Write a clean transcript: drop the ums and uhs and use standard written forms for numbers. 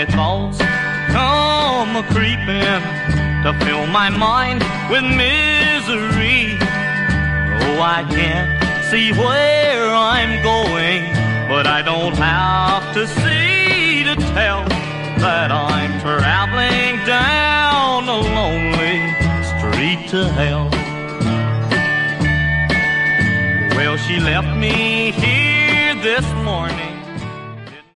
lonely thoughts come a-creeping to fill my mind with misery. Oh, I can't see where I'm going, but I don't have to see to tell that I'm traveling down a lonely street to hell. Well, she left me here this morning